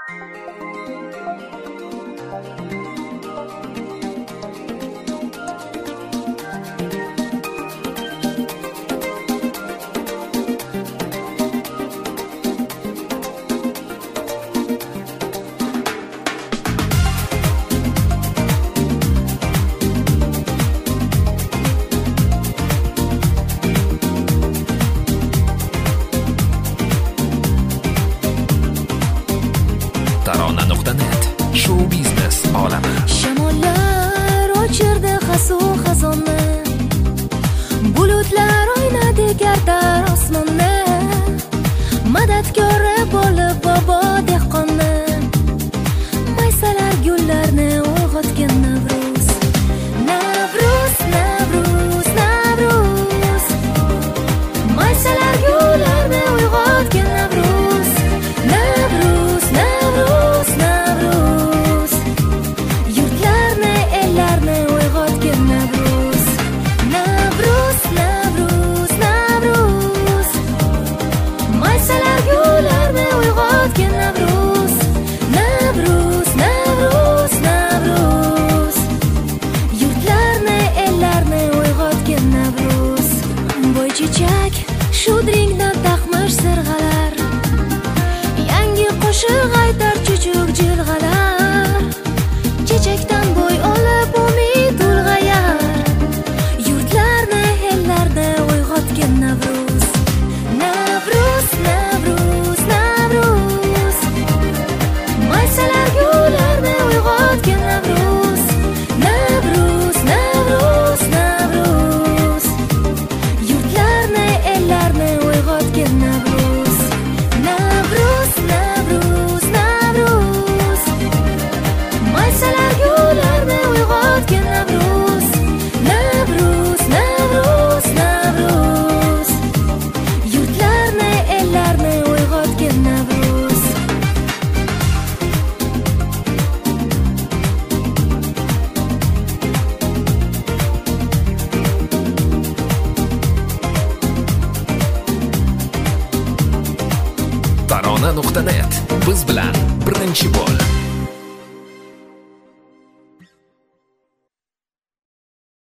Tarona.net Show biznes olami. Shamollar o'chirdi xazonni, bulutlar o'ynadi gartar osmonni, madadkori bo'lib bobo dehqonni, maysalar gullarni uyg'otgan Navruz. Navruz, Navruz, Navruz, maysalar gullarni uyg'otgan Navruz. Navruz, Navruz, Navruz, yurtlarni, ellarni uyg'otgan Navruz. Navruz, Navruz, Navruz, maysalar gullarni uyg'otgan Navruz. Navruz, Navruz, Navruz, yurtlarni, ellarni uyg'otgan Navruz. Bo'ychechak shudringdan taqmish sirg'alar, yangi qo'shiq aytar chuchuk jilg'alar, chechakdan bo'y olib umid ulg'ayar, yurtlarni, ellarni uyg'otgan Navruz. Navruz, Navruz, Navruz, maysalar gullarni uyg'otgan Navruz. Navruz, Navruz, Navruz, yurtlarni, ellarni uyg'otgan Navruz. Navruz, Navruz, Navruz, maysalar gullarni uyg'otgan Navruz. Navruz, Navruz, Navruz, yurtlarni, ellarni uyg'otgan Navruz. Tarona.net biz bilan birinchi bo'l.